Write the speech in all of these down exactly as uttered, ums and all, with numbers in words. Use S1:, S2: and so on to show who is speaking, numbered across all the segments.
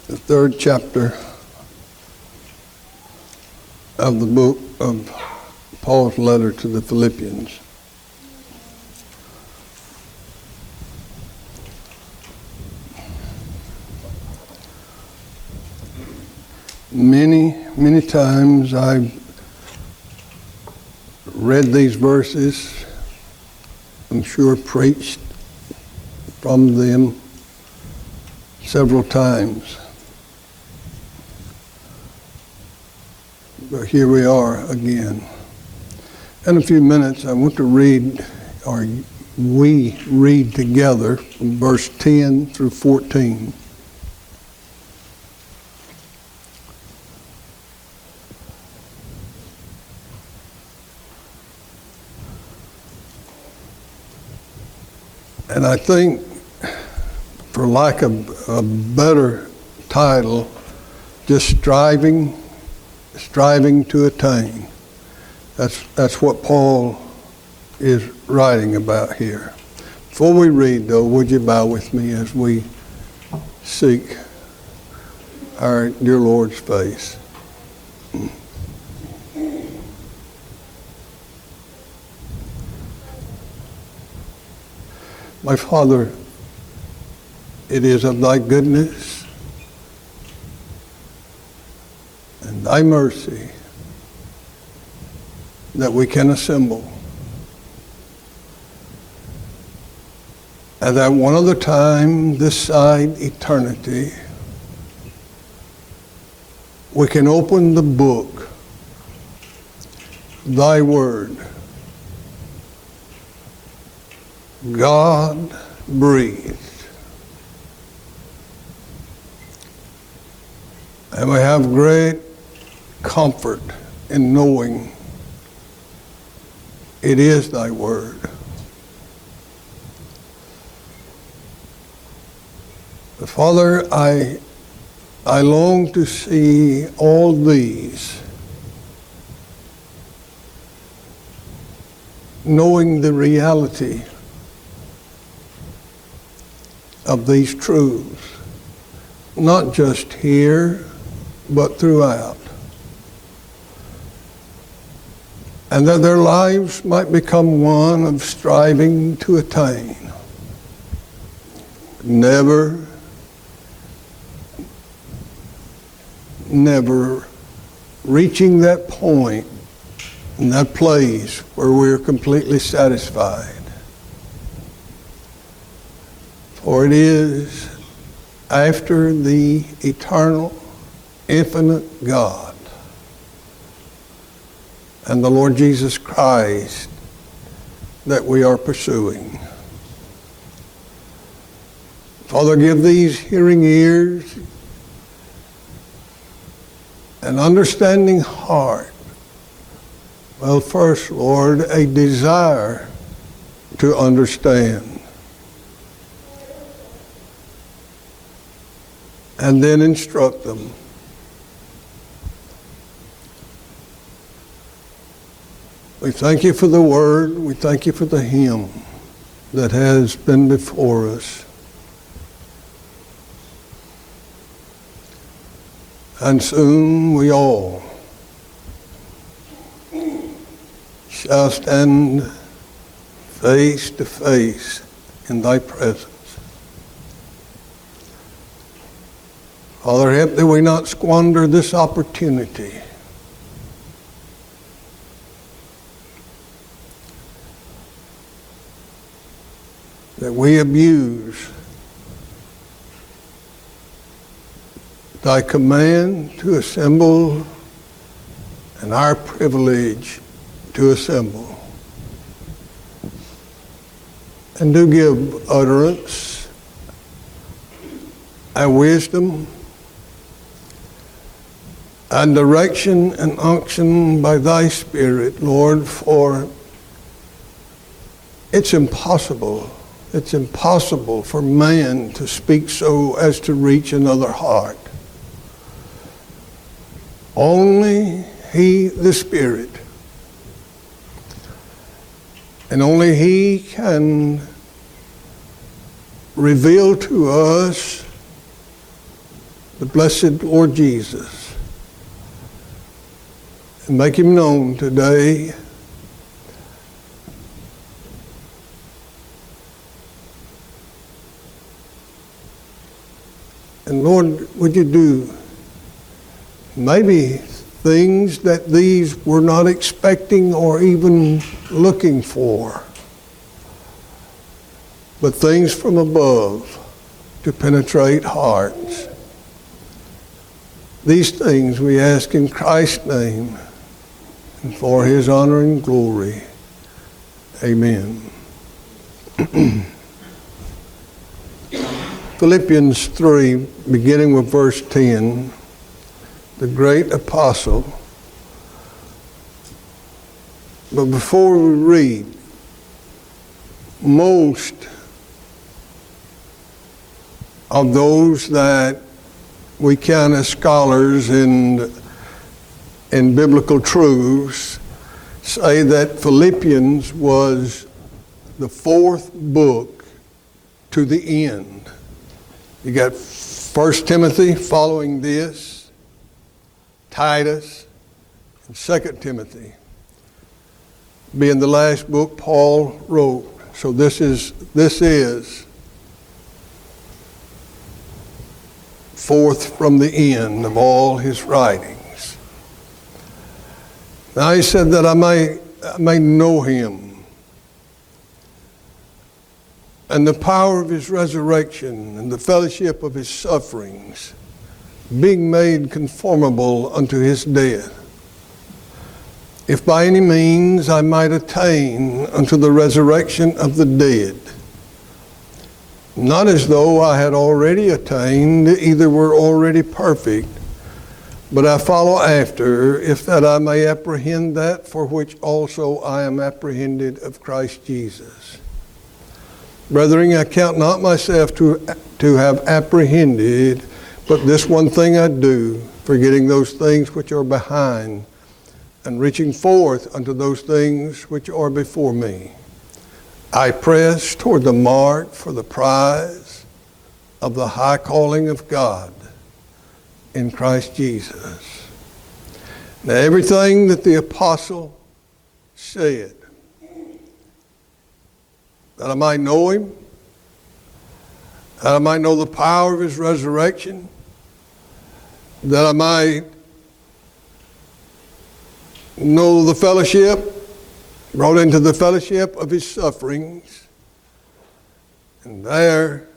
S1: the third chapter of the book of Paul's letter to the Philippians. Many, many times I've read these verses, I'm sure preached from them several times. But here we are again. In a few minutes, I want to read, or we read together from verse ten through fourteen. And I think, for lack of a better title, just striving, striving to attain. That's that's what Paul is writing about here. Before we read, though, would you bow with me as we seek our dear Lord's face? My Father, it is of thy goodness and thy mercy that we can assemble. And that one other time, this side eternity, we can open the book, thy word, God breathed. And we have great comfort in knowing it is thy word. But Father, I, I long to see all these, knowing the reality of these truths, not just here, but throughout. And that their lives might become one of striving to attain. Never, never reaching that point, in that place where we're completely satisfied. For it is after the eternal, infinite God and the Lord Jesus Christ that we are pursuing. Father, give these hearing ears an understanding heart. Well, first, Lord, a desire to understand. And then instruct them. We thank you for the word. We thank you for the hymn that has been before us. And soon we all shall stand face to face in thy presence. Father, help that we not squander this opportunity. That we abuse thy command to assemble and our privilege to assemble. And do give utterance and wisdom and direction and unction by thy Spirit, Lord, for it's impossible, it's impossible for man to speak so as to reach another heart. Only he, the Spirit, and only he can reveal to us the blessed Lord Jesus, and make him known today. And Lord, would you do maybe things that these were not expecting or even looking for, but things from above to penetrate hearts. These things we ask in Christ's name and for his honor and glory. Amen. Philippians three, beginning with verse ten, the great apostle. But before we read, most of those that we count as scholars in, in biblical truths say that Philippians was the fourth book to the end. You got First Timothy following this, Titus, and Second Timothy being the last book Paul wrote. So this is this is fourth from the end of all his writings. Now he said that I may I may know him and the power of his resurrection and the fellowship of his sufferings, being made conformable unto his death, if by any means I might attain unto the resurrection of the dead. Not as though I had already attained, either were already perfect, but I follow after, if that I may apprehend that for which also I am apprehended of Christ Jesus. Brethren, I count not myself to, to have apprehended, but this one thing I do, forgetting those things which are behind, and reaching forth unto those things which are before me. I press toward the mark for the prize of the high calling of God in Christ Jesus. Now, everything that the apostle said, that I might know him, that I might know the power of his resurrection, that I might know the fellowship, brought into the fellowship of his sufferings, and there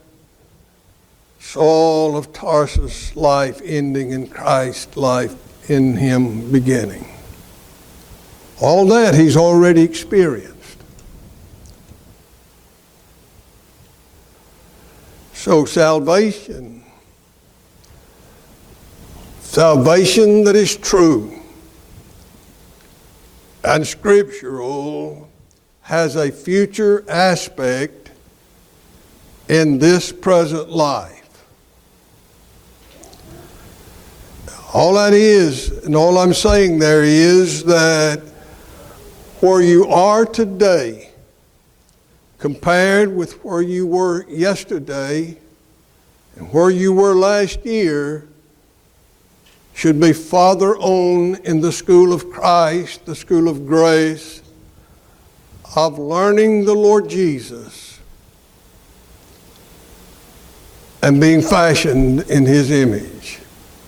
S1: Saul of Tarsus' life ending and Christ's life in him beginning. All that he's already experienced. So salvation, salvation that is true and scriptural, has a future aspect in this present life. All that is, and all I'm saying there is that where you are today, compared with where you were yesterday and where you were last year, should be farther on in the school of Christ, the school of grace, of learning the Lord Jesus and being fashioned in his image.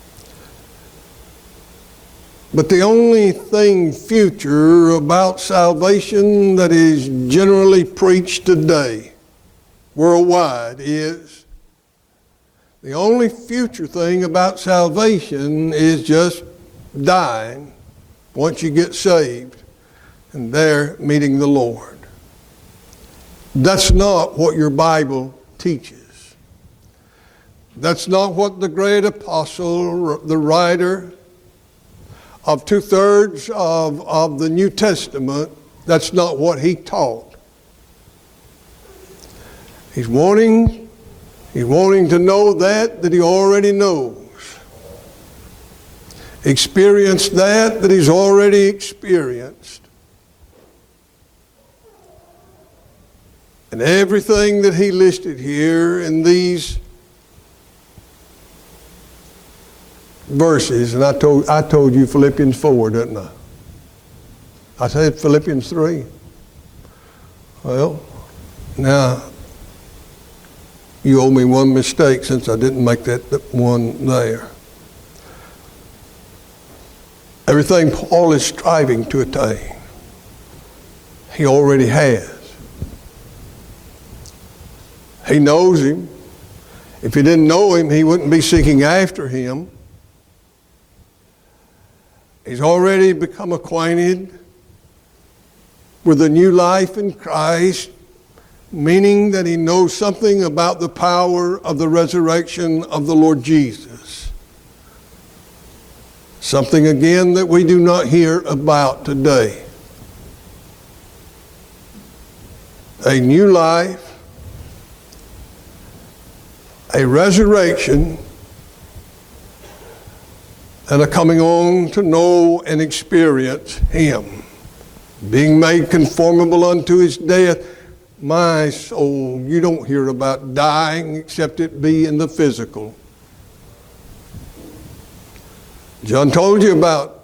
S1: But the only thing future about salvation that is generally preached today, worldwide, is the only future thing about salvation is just dying once you get saved and there meeting the Lord. That's not what your Bible teaches. That's not what the great apostle, the writer of two-thirds of, of the New Testament, that's not what he taught. He's wanting, he's wanting to know that, that he already knows. Experience that, that he's already experienced. And everything that he listed here in these verses, and I told I told you Philippians four, didn't I? I said Philippians three. Well, now you owe me one mistake since I didn't make that one there. Everything Paul is striving to attain, he already has. He knows him. If he didn't know him, he wouldn't be seeking after him. He's already become acquainted with a new life in Christ, meaning that he knows something about the power of the resurrection of the Lord Jesus. Something again that we do not hear about today. A new life, a resurrection, and a coming on to know and experience him. Being made conformable unto his death. My soul, you don't hear about dying except it be in the physical. John told you about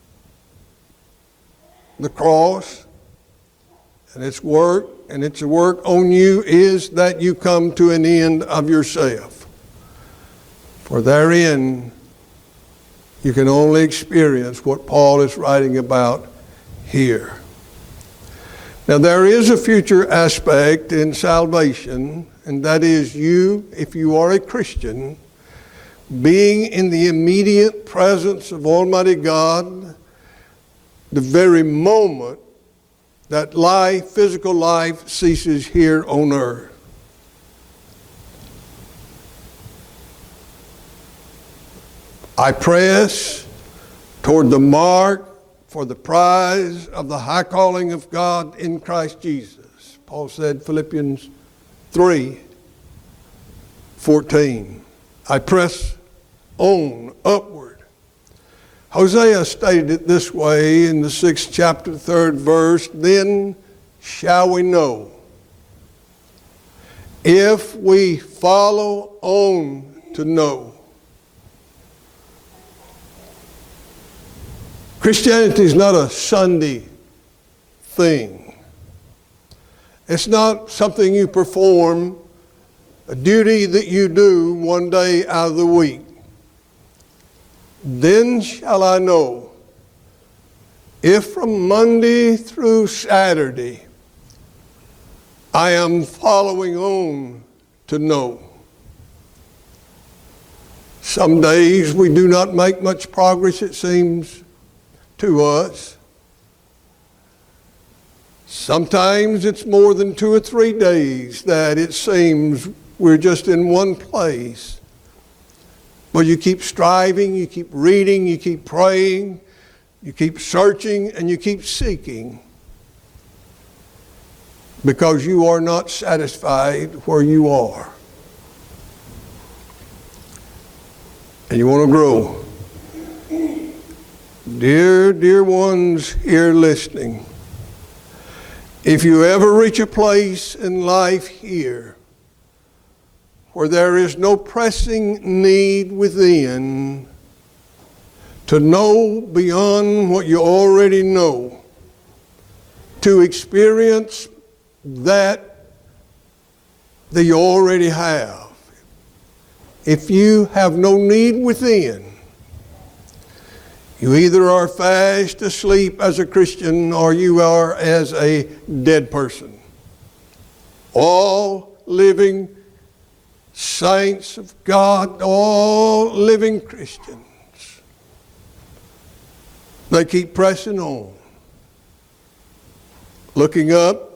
S1: the cross and its work, and its work on you is that you come to an end of yourself. For therein you can only experience what Paul is writing about here. Now there is a future aspect in salvation, and that is you, if you are a Christian, being in the immediate presence of Almighty God the very moment that life, physical life, ceases here on earth. I press toward the mark for the prize of the high calling of God in Christ Jesus. Paul said, Philippians three fourteen. I press on, upward. Hosea stated it this way in the sixth chapter, third verse, then shall we know, if we follow on to know. Christianity is not a Sunday thing. It's not something you perform, a duty that you do one day out of the week. Then shall I know, if from Monday through Saturday I am following on to know. Some days we do not make much progress, it seems, to us. Sometimes it's more than two or three days that it seems we're just in one place. But you keep striving, you keep reading, you keep praying, you keep searching, and you keep seeking. Because you are not satisfied where you are. And you want to grow. Dear, dear ones here listening, if you ever reach a place in life here where there is no pressing need within to know beyond what you already know, to experience that that you already have. If you have no need within, you either are fast asleep as a Christian or you are as a dead person. All living saints of God, all living Christians, they keep pressing on, looking up,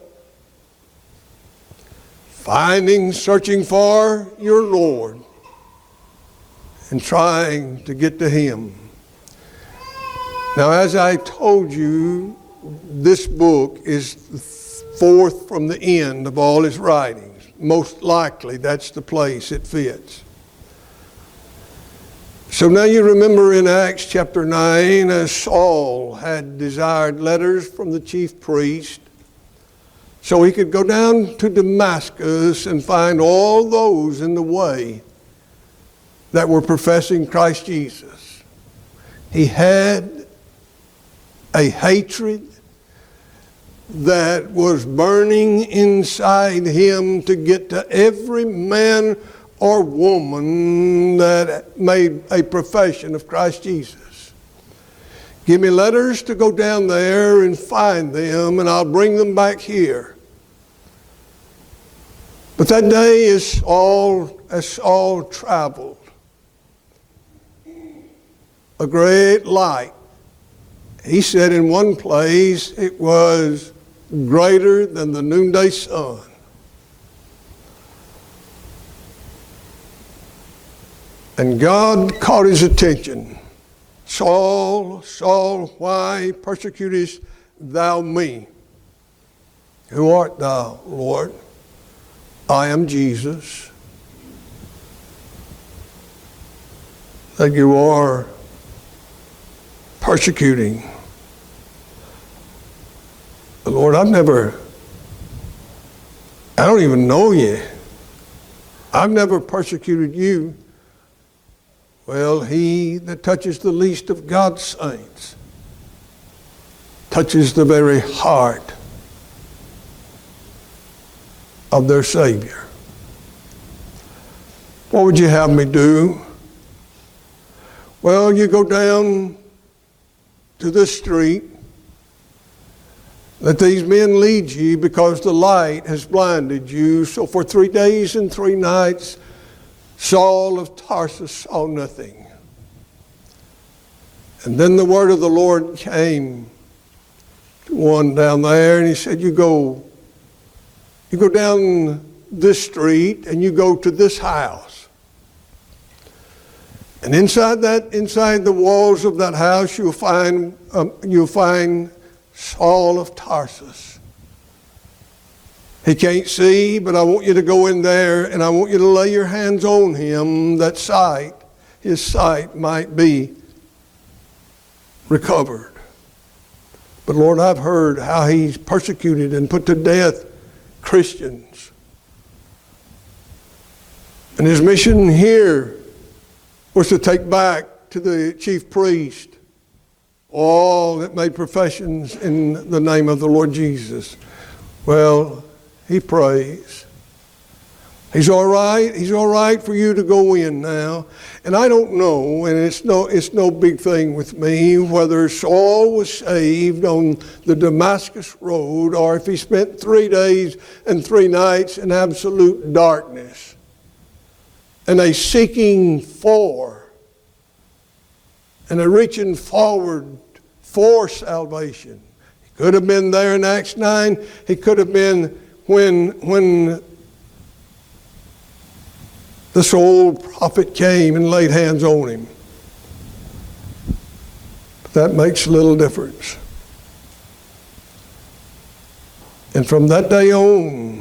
S1: finding, searching for your Lord, and trying to get to Him. Now, as I told you, this book is fourth from the end of all his writings. Most likely, that's the place it fits. So now you remember in Acts chapter nine, as Saul had desired letters from the chief priest, so he could go down to Damascus and find all those in the way that were professing Christ Jesus. He had a hatred that was burning inside him to get to every man or woman that made a profession of Christ Jesus. Give me letters to go down there and find them, and I'll bring them back here. But that day is all, it's all traveled. A great light. He said in one place it was greater than the noonday sun. And God caught his attention. Saul, Saul, why persecutest thou me? Who art thou, Lord? I am Jesus, that you are persecuting. Lord, I've never, I don't even know you. I've never persecuted you. Well, he that touches the least of God's saints touches the very heart of their Savior. What would you have me do? Well, you go down to the street. Let these men lead you, because the light has blinded you. So for three days and three nights, Saul of Tarsus saw nothing. And then the word of the Lord came to one down there, and he said, you go, you go down this street and you go to this house. And inside that, inside the walls of that house, you'll find, um, you'll find Saul of Tarsus. He can't see, but I want you to go in there and I want you to lay your hands on him, that sight, his sight might be recovered. But Lord, I've heard how he's persecuted and put to death Christians. And his mission here was to take back to the chief priest all that made professions in the name of the Lord Jesus. Well, he prays. He's all right. He's all right for you to go in now. And I don't know, and it's no, it's no big thing with me, whether Saul was saved on the Damascus road or if he spent three days and three nights in absolute darkness and a seeking for and a reaching forward for salvation. He could have been there in Acts nine. He could have been when, when this old prophet came and laid hands on him. But that makes a little difference. And from that day on,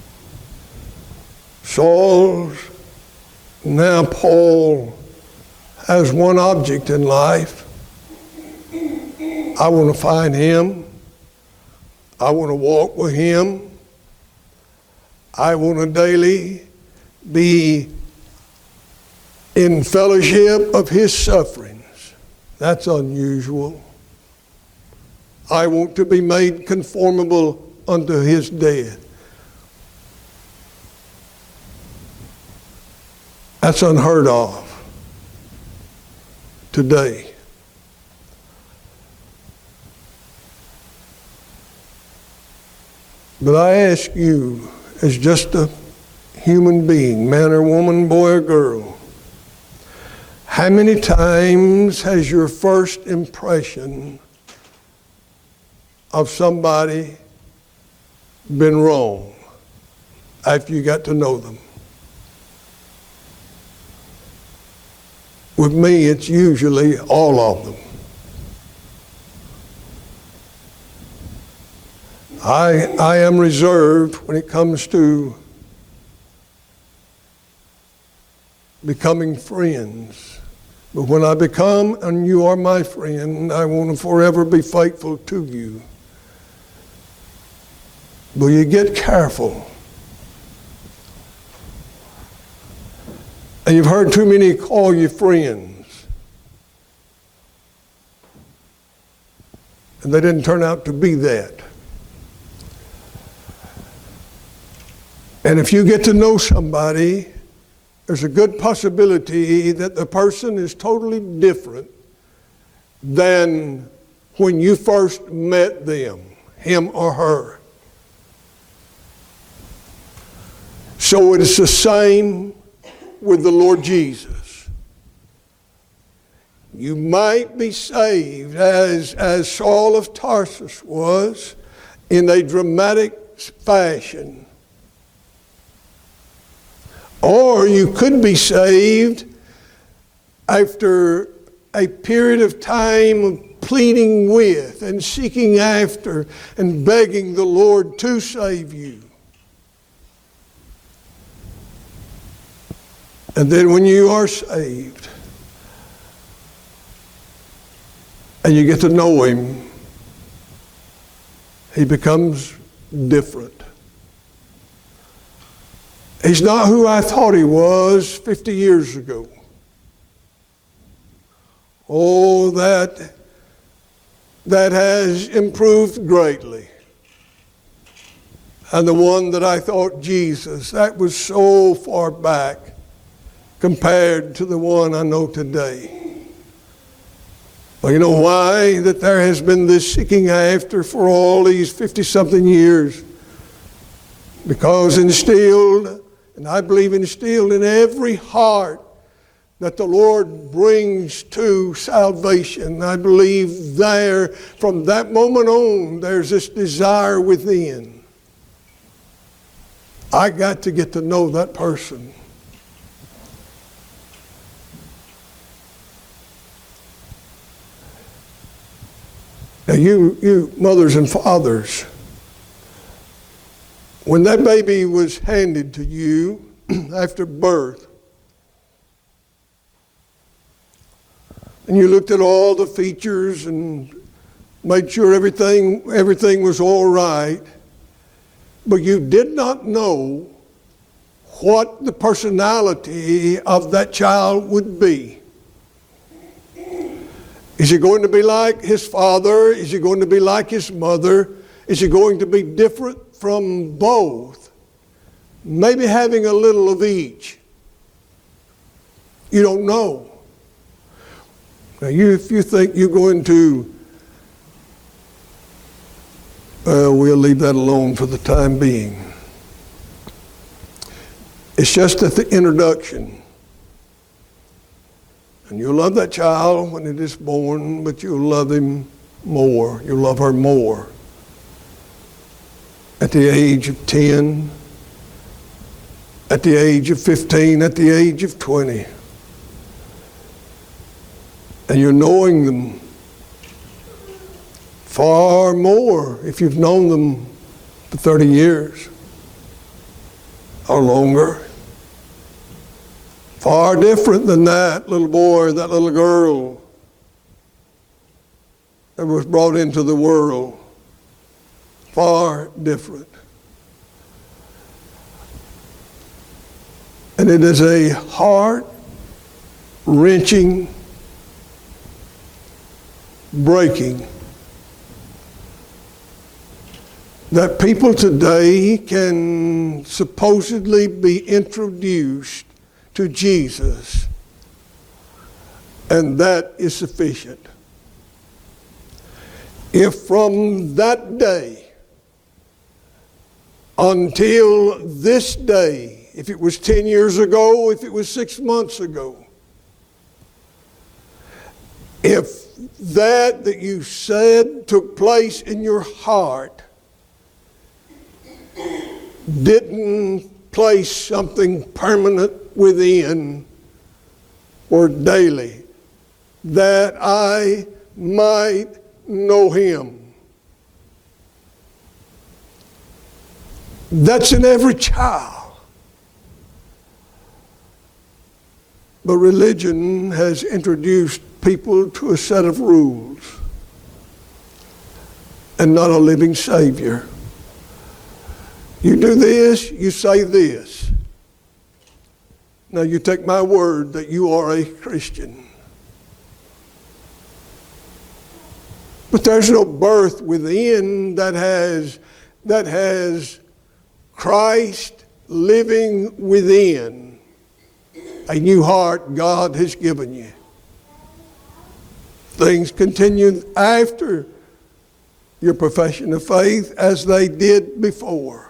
S1: Saul's, now Paul, has one object in life. I want to find him. I want to walk with him. I want to daily be in fellowship of his sufferings. That's unusual. I want to be made conformable unto his death. That's unheard of today. But I ask you, as just a human being, man or woman, boy or girl, how many times has your first impression of somebody been wrong after you got to know them? With me, it's usually all of them. I, I am reserved when it comes to becoming friends. But when I become, and you are my friend, I want to forever be faithful to you. But you get careful. And you've heard too many call you friends. And they didn't turn out to be that. And if you get to know somebody, there's a good possibility that the person is totally different than when you first met them, him or her. So it is the same with the Lord Jesus. You might be saved as, as Saul of Tarsus was in a dramatic fashion. Or you could be saved after a period of time of pleading with and seeking after and begging the Lord to save you. And then when you are saved and you get to know Him, He becomes different. He's not who I thought He was fifty years ago. Oh, that, that has improved greatly. And the one that I thought Jesus, that was so far back compared to the one I know today. Well, you know why? That there has been this seeking after for all these fifty-something years. Because instilled, and I believe instilled in every heart that the Lord brings to salvation, I believe there, from that moment on, there's this desire within. I got to get to know that person. Now you, you mothers and fathers, when that baby was handed to you after birth, and you looked at all the features and made sure everything, everything was all right, but you did not know what the personality of that child would be. Is he going to be like his father? Is he going to be like his mother? Is he going to be different from both? Maybe having a little of each. You don't know. Now, you, if you think you're going to, uh, we'll leave that alone for the time being. It's just at the introduction. And you'll love that child when it is born, but you'll love him more. You'll love her more. At the age of ten, at the age of fifteen, at the age of twenty. And you're knowing them far more if you've known them for thirty years or longer. Far different than that little boy, that little girl that was brought into the world. Far different. And it is a heart-wrenching, breaking that people today can supposedly be introduced to Jesus, and that is sufficient. If from that day until this day, if it was ten years ago, if it was six months ago, if that that you said took place in your heart didn't place something permanent within or daily, that I might know Him. That's in every child. But religion has introduced people to a set of rules and not a living Savior. You do this, you say this. Now you take my word that you are a Christian. But there's no birth within that has, that has Christ living within. A new heart God has given you. Things continue after your profession of faith as they did before.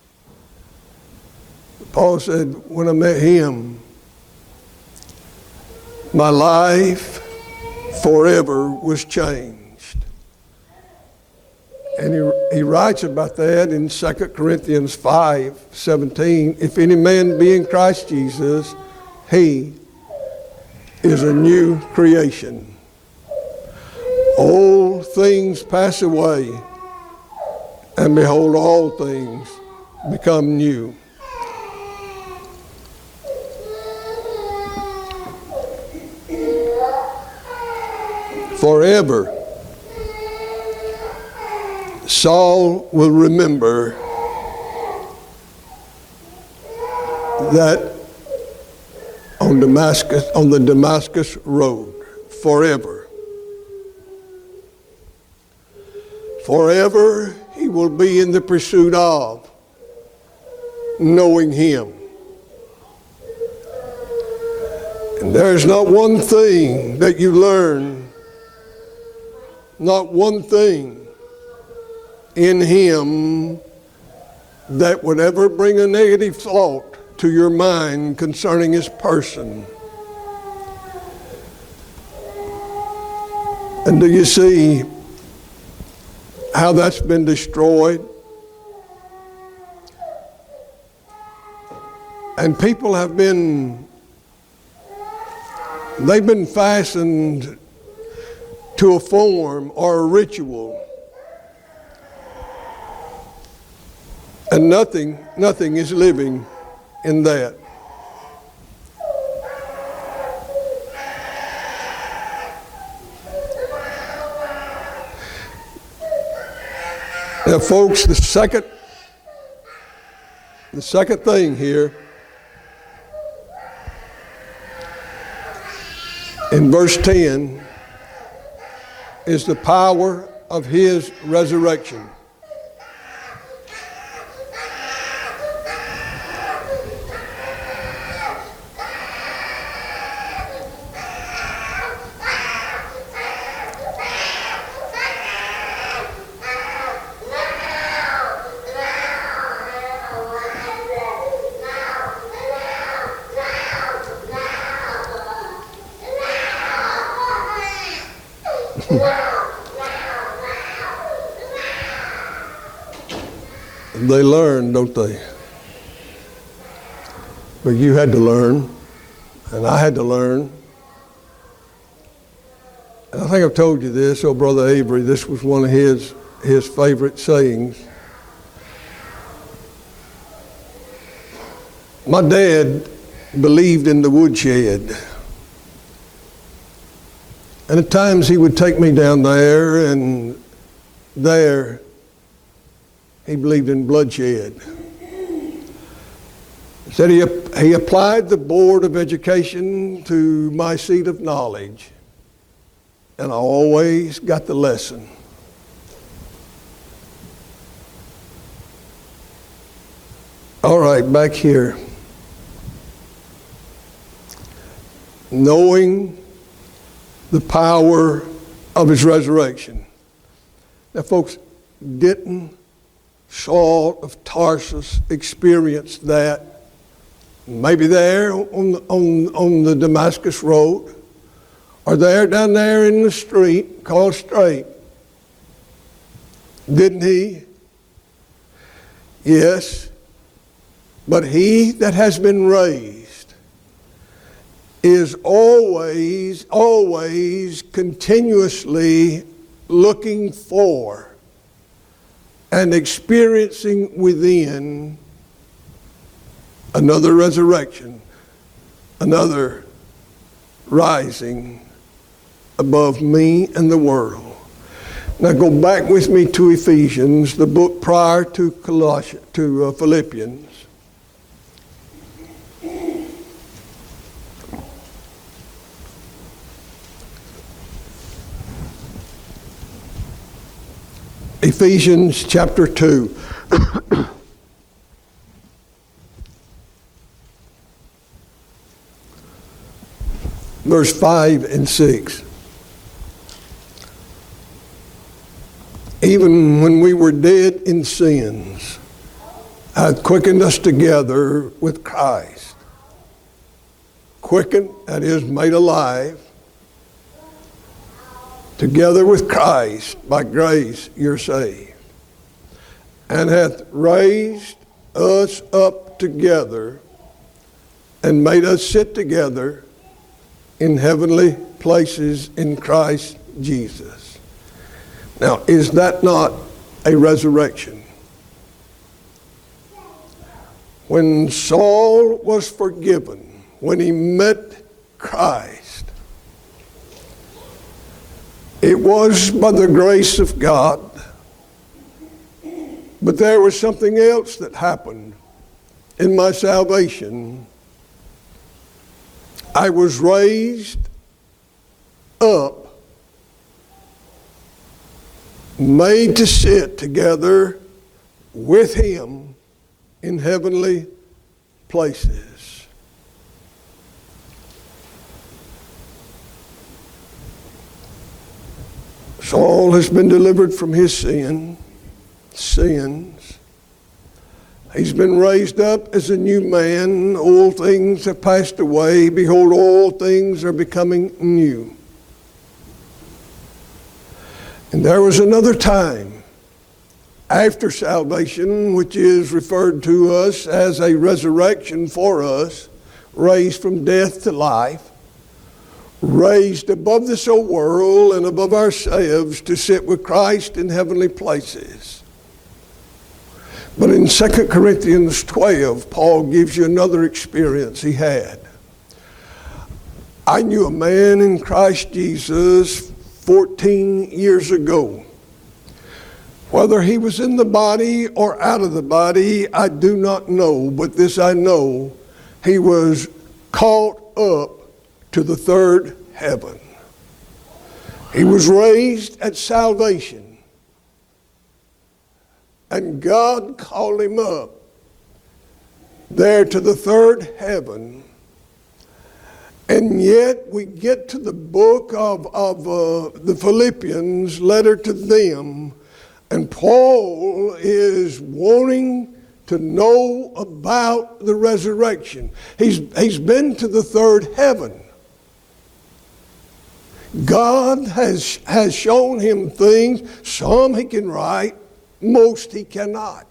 S1: Paul said, when I met him, my life forever was changed. And he, he writes about that in Second Corinthians five seventeen. If any man be in Christ Jesus, he is a new creation. Old things pass away, and behold, all things become new. Forever, Saul will remember that on Damascus, on the Damascus road, forever. Forever he will be in the pursuit of knowing him. And there's not one thing that you learn, not one thing in him that would ever bring a negative thought to your mind concerning his person. And do you see how that's been destroyed? And people have been, they've been fastened to a form or a ritual. And nothing, nothing is living in that. Now, folks, the second, the second thing here in verse ten is the power of his resurrection. They learn, don't they? But you had to learn, and I had to learn. And I think I've told you this, oh, Brother Avery, this was one of his, his favorite sayings. My dad believed in the woodshed. And at times he would take me down there, and there he believed in bloodshed. He said he, he applied the Board of Education to my seat of knowledge, and I always got the lesson. All right, back here. Knowing the power of his resurrection. Now, folks, didn't Saul of Tarsus experience that? Maybe there on the, on, on the Damascus road, or there down there in the street called Straight. Didn't he? Yes. But he that has been raised is always, always continuously looking for and experiencing within another resurrection, another rising above me and the world. Now go back with me to Ephesians, the book prior to Colossians, to uh, Philippians. Ephesians chapter two. Verse five and six. Even when we were dead in sins, hath quickened us together with Christ. Quickened, that is, made alive, together with Christ, by grace you're saved. And hath raised us up together and made us sit together in heavenly places in Christ Jesus. Now, is that not a resurrection? When Saul was forgiven, when he met Christ, it was by the grace of God. But there was something else that happened in my salvation. I was raised up, made to sit together with him in heavenly places. Saul has been delivered from his sin, sins. He's been raised up as a new man. Old things have passed away. Behold, all things are becoming new. And there was another time after salvation, which is referred to us as a resurrection for us, raised from death to life, raised above this old world and above ourselves to sit with Christ in heavenly places. But in Second Corinthians twelve, Paul gives you another experience he had. I knew a man in Christ Jesus fourteen years ago. Whether he was in the body or out of the body, I do not know, but this I know, he was caught up to the third heaven. He was raised at salvation. And God called him up there to the third heaven. And yet we get to the book of, of uh, the Philippians, letter to them, and Paul is wanting to know about the resurrection. He's, he's been to the third heaven. God has, has shown him things. Some he can write, most he cannot.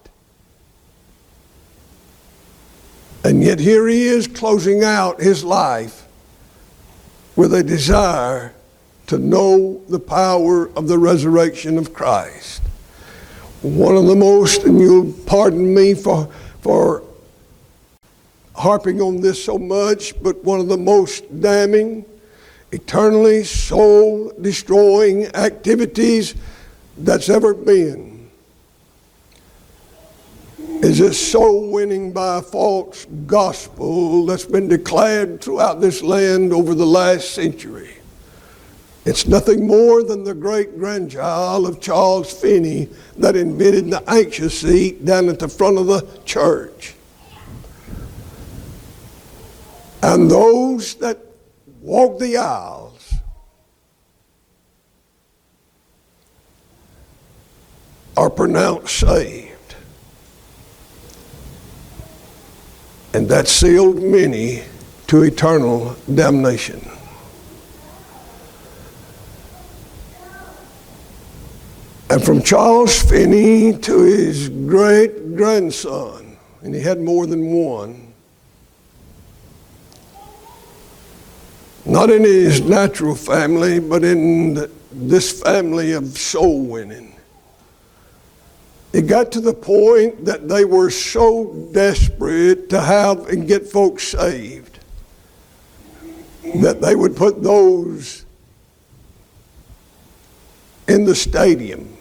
S1: And yet here he is closing out his life with a desire to know the power of the resurrection of Christ. One of the most, and you'll pardon me for, for harping on this so much, but one of the most damning, eternally soul-destroying activities that's ever been is this soul winning by a false gospel that's been declared throughout this land over the last century. It's nothing more than the great-grandchild of Charles Finney that invented the anxious seat down at the front of the church. And those that walk the aisles are pronounced saved. And that sealed many to eternal damnation. And from Charles Finney to his great-grandson, and he had more than one, not in his natural family, but in the, this family of soul winning. It got to the point that they were so desperate to have and get folks saved that they would put those in the stadium.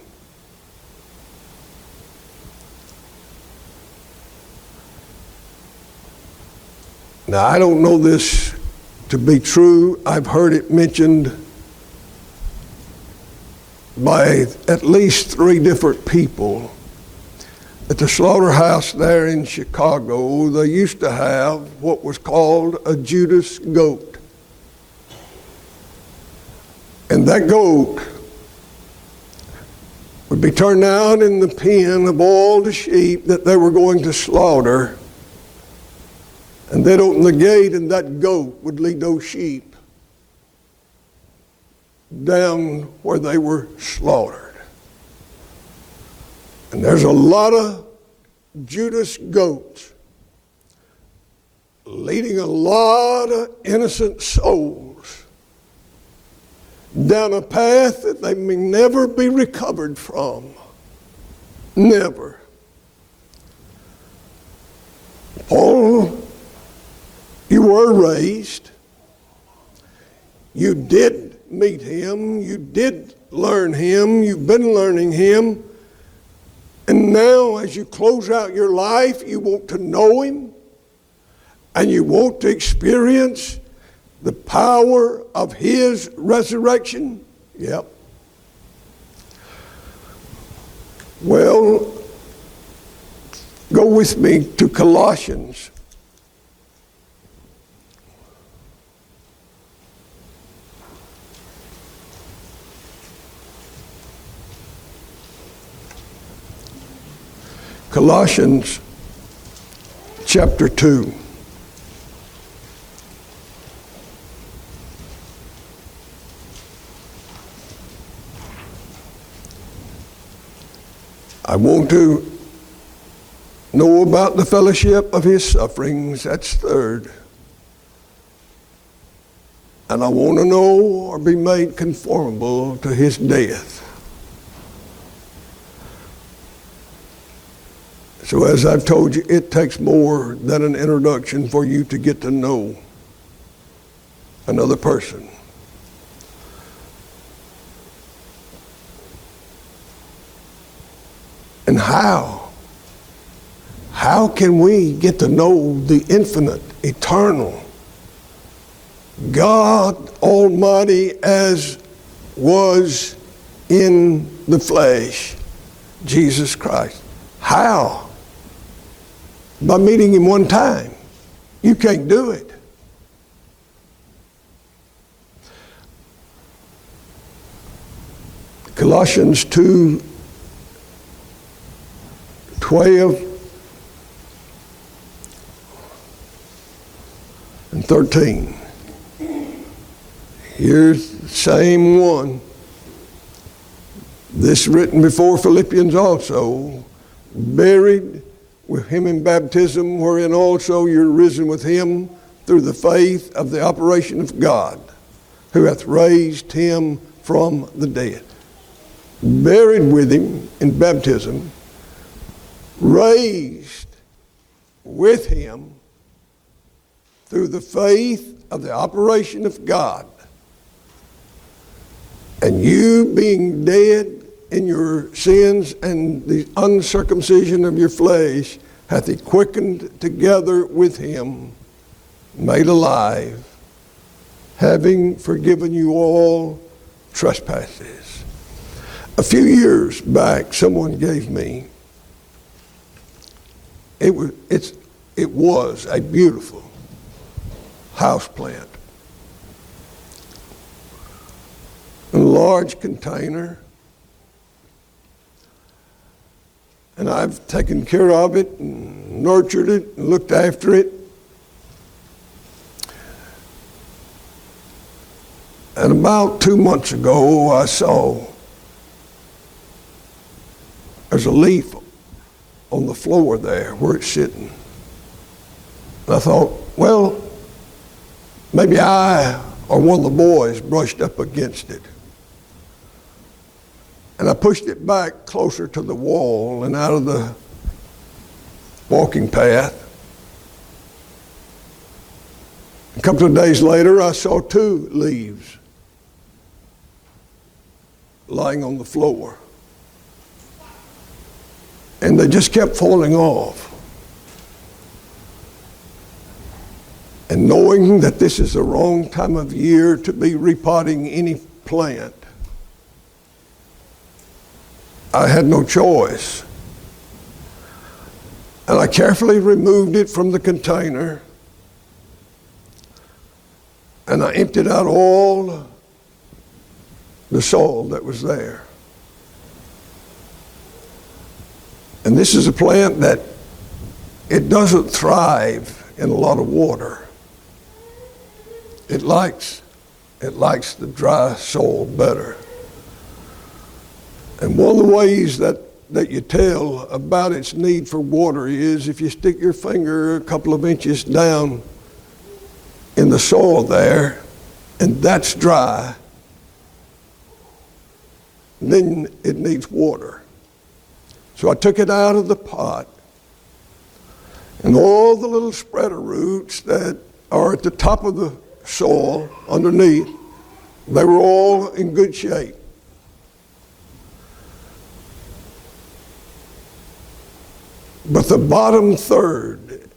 S1: Now, I don't know this to be true. I've heard it mentioned by at least three different people. At the slaughterhouse there in Chicago, they used to have what was called a Judas goat. And that goat would be turned out in the pen of all the sheep that they were going to slaughter. And they'd open the gate, and that goat would lead those sheep down where they were slaughtered. And there's a lot of Judas goats leading a lot of innocent souls down a path that they may never be recovered from. Never. Paul, you were raised. You did meet him. You did learn him. You've been learning him. And now, as you close out your life, you want to know him, and you want to experience the power of his resurrection. Yep. Well, go with me to Colossians. Colossians chapter two. I want to know about the fellowship of his sufferings. That's third. And I want to know or be made conformable to his death. So as I've told you, it takes more than an introduction for you to get to know another person. And how? How can we get to know the infinite, eternal God Almighty as was in the flesh, Jesus Christ? How? By meeting him one time. You can't do it. Colossians two, twelve and thirteen. Here's the same one. This written before Philippians also. Buried with him in baptism, wherein also you're risen with him through the faith of the operation of God, who hath raised him from the dead. Buried with him in baptism, raised with him through the faith of the operation of God. And you being dead in your sins and the uncircumcision of your flesh, hath he quickened together with him, made alive, having forgiven you all trespasses. A few years back, someone gave me, it was, it's, it was a beautiful house plant. A large container. And I've taken care of it and nurtured it and looked after it. And about two months ago, I saw there's a leaf on the floor there where it's sitting. And I thought, well, maybe I or one of the boys brushed up against it. And I pushed it back closer to the wall and out of the walking path. A couple of days later, I saw two leaves lying on the floor. And they just kept falling off. And knowing that this is the wrong time of year to be repotting any plant, I had no choice. And I carefully removed it from the container, and I emptied out all the soil that was there. And this is a plant that it doesn't thrive in a lot of water. It likes, it likes the dry soil better. And one of the ways that, that you tell about its need for water is if you stick your finger a couple of inches down in the soil there, and that's dry, then it needs water. So I took it out of the pot, and all the little spreader roots that are at the top of the soil underneath, they were all in good shape. But the bottom third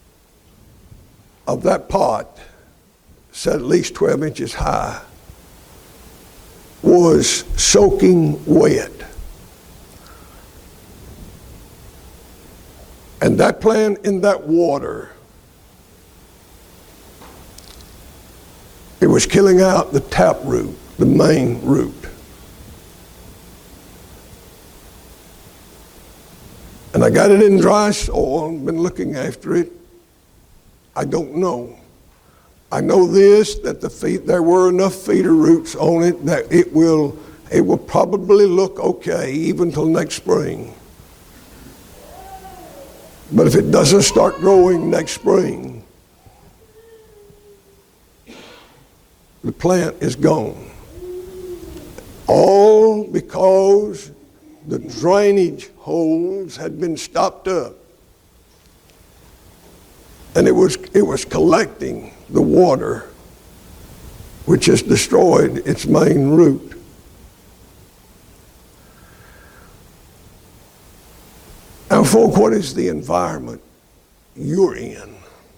S1: of that pot, set at least twelve inches high, was soaking wet. And that plant in that water, it was killing out the tap root, the main root. And I got it in dry soil, been looking after it. I don't know. I know this, that the feet, there were enough feeder roots on it that it will, it will probably look okay even till next spring. But if it doesn't start growing next spring, the plant is gone. All because the drainage holes had been stopped up. And it was, it was collecting the water, which has destroyed its main root. Now, folk, what is the environment you're in?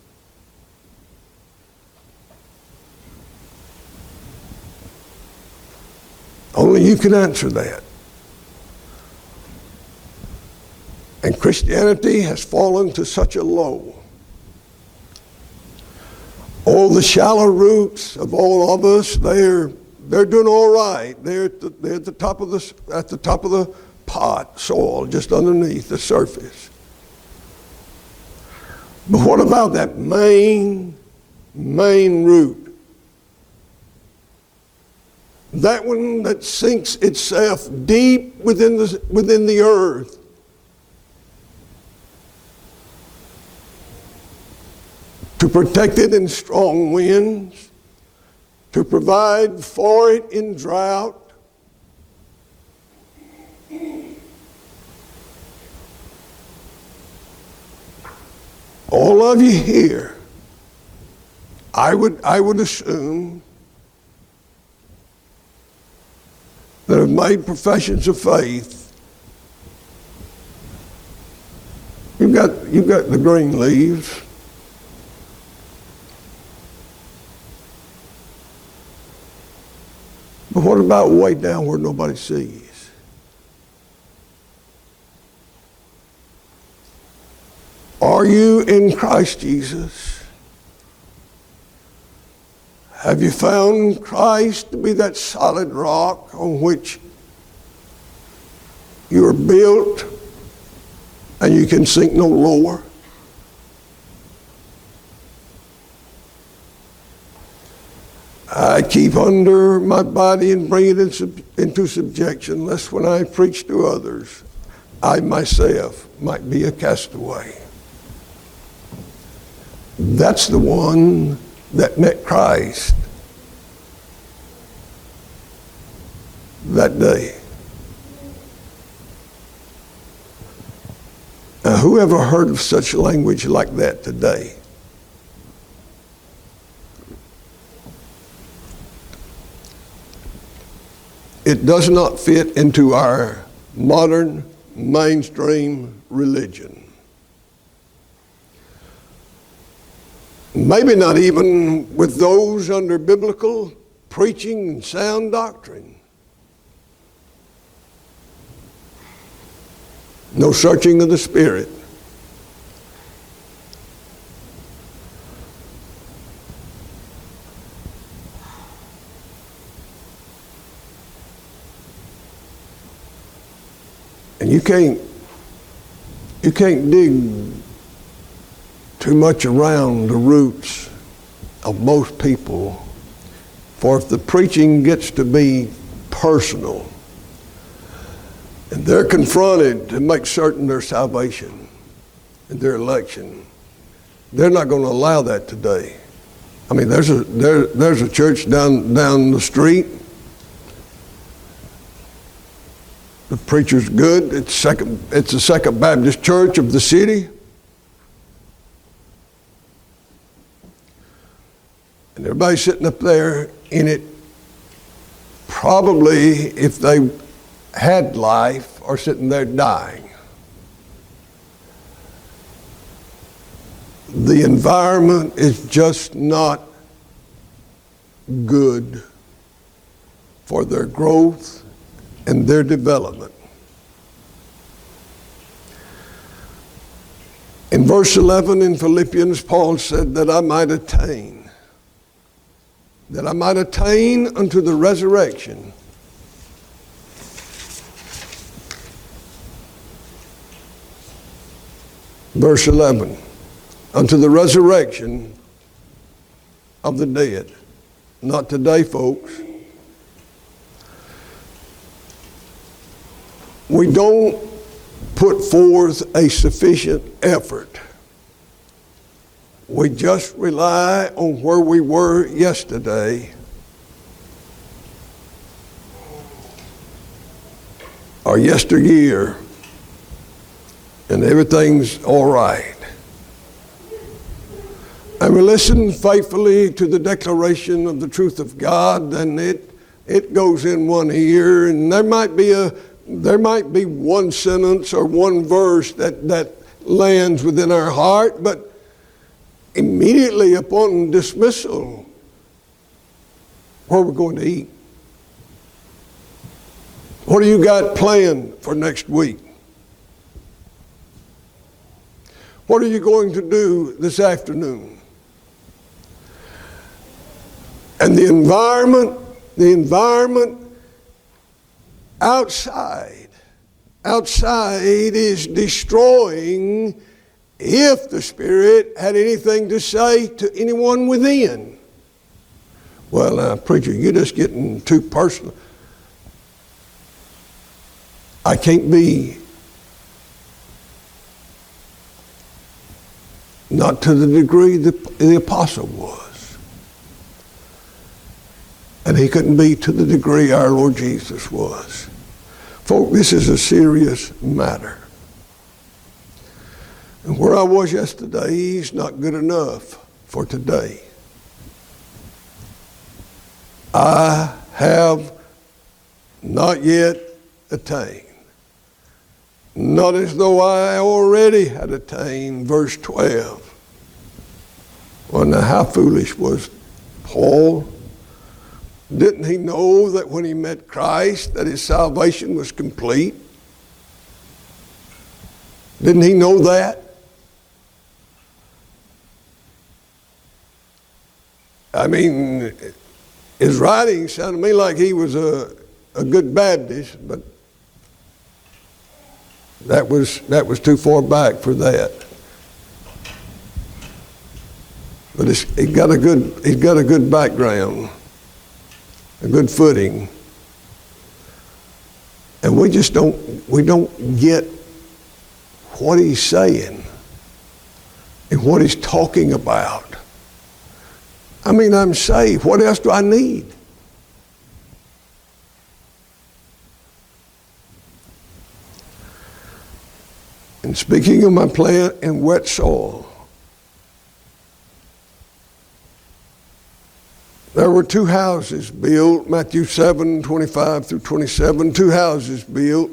S1: Only you can answer that. And Christianity has fallen to such a low. All the shallow roots of all of us, they're they're doing all right. They're at the, they're at the top of the at the top of the pot soil, just underneath the surface. But what about that main main root? That one that sinks itself deep within the within the earth. To protect it in strong winds, to provide for it in drought. All of you here, I would, I would assume, that have made professions of faith, you've got, you've got the green leaves. But what about way down where nobody sees? Are you in Christ Jesus? Have you found Christ to be that solid rock on which you are built and you can sink no lower? I keep under my body and bring it in sub- into subjection, lest when I preach to others, I myself might be a castaway. That's the one that met Christ that day. Now, who ever heard of such language like that today? It does not fit into our modern mainstream religion. Maybe not even with those under biblical preaching and sound doctrine. no searching of the Spirit. And you can't, you can't dig too much around the roots of most people. For if the preaching gets to be personal, and they're confronted to make certain their salvation and their election, they're not going to allow that today. I mean, there's a there, there's a church down down the street. The preacher's good. It's second. It's the Second Baptist Church of the city. And everybody sitting up there in it, probably, if they had life, are sitting there dying. The environment is just not good for their growth and their development. In verse eleven in Philippians, Paul said that I might attain, that I might attain unto the resurrection verse eleven, unto the resurrection of the dead. Not today, folks. We don't put forth a sufficient effort. We just rely on where we were yesterday or yesteryear, and everything's all right. And we listen faithfully to the declaration of the truth of God, and it it goes in one ear, and there might be a there might be one sentence or one verse that, that lands within our heart, but immediately upon dismissal, where are we going to eat? What do you got planned for next week? What are you going to do this afternoon? And the environment, the environment outside, outside is destroying if the Spirit had anything to say to anyone within. Well, now, preacher, you're just getting too personal. I can't be, not to the degree the, the apostle was. And he couldn't be to the degree our Lord Jesus was. Folks, this is a serious matter. And where I was yesterday is not good enough for today. I have not yet attained. Not as though I already had attained. Verse twelve. Well, now how foolish was Paul? Didn't he know that when he met Christ that his salvation was complete? Didn't he know that? I mean, his writing sounded to me like he was a, a good Baptist, but that was that was too far back for that. But it's, he got a good he's got a good background, a good footing, and we just don't we don't get what he's saying and what he's talking about. I mean, I'm saved. What else do I need? And speaking of my plant in wet soil, there were two houses built, Matthew seven, twenty-five through twenty-seven, two houses built.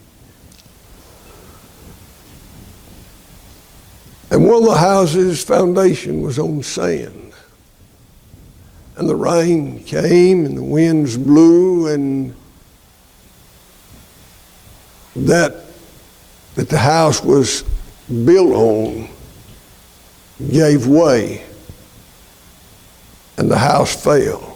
S1: And one of the houses' foundation was on sand. And the rain came and the winds blew, and that that the house was built on gave way and the house fell.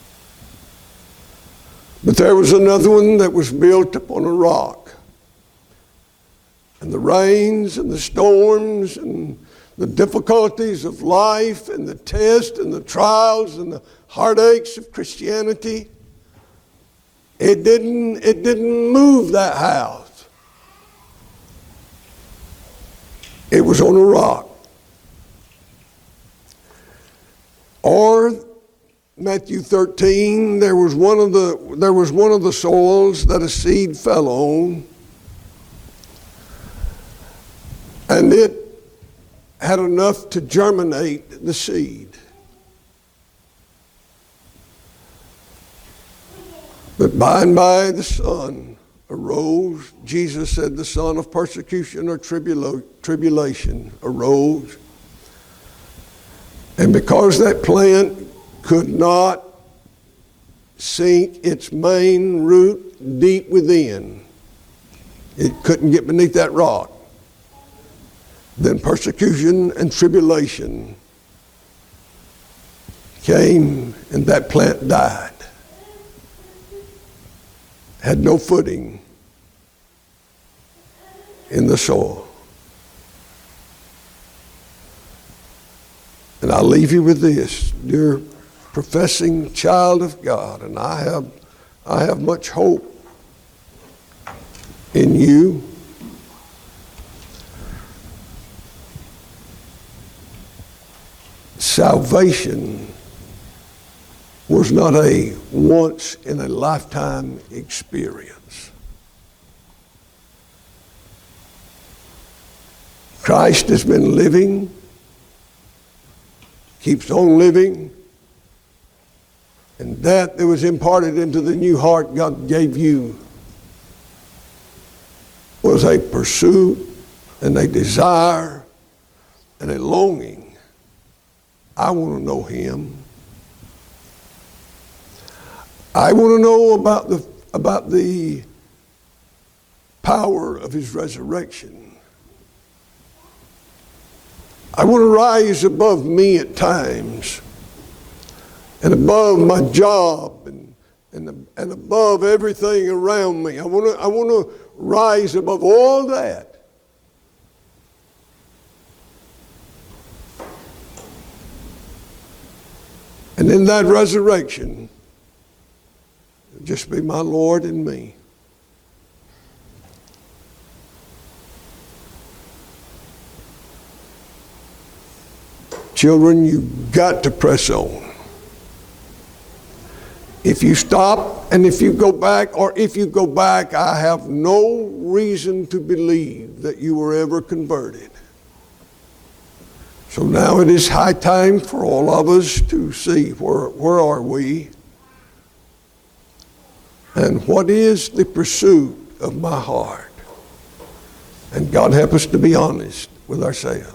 S1: But there was another one that was built upon a rock. And the rains and the storms and the difficulties of life and the tests and the trials and the heartaches of Christianity, it didn't, it didn't move that house. It was on a rock. Or Matthew thirteen, there was one of the there was one of the soils that a seed fell on, and it had enough to germinate the seed. But by and by the sun arose. Jesus said the son of persecution or tribula- tribulation arose. And because that plant could not sink its main root deep within, it couldn't get beneath that rock, then persecution and tribulation came and that plant died. Had no footing in the soil. And I leave you with this, dear professing child of God, and I have, I have much hope in you. Salvation was not a once in a lifetime experience. Christ has been living, keeps on living, and that that was imparted into the new heart God gave you was a pursuit and a desire and a longing. I want to know Him. I want to know about the about the power of His resurrection. I want to rise above me at times, and above my job, and and, and above everything around me. I want to I want to rise above all that. And in that resurrection, just be my Lord and me. Children, you've got to press on. If you stop and if you go back, or if you go back, I have no reason to believe that you were ever converted. So now it is high time for all of us to see where, where are we, and what is the pursuit of my heart. And God help us to be honest with ourselves.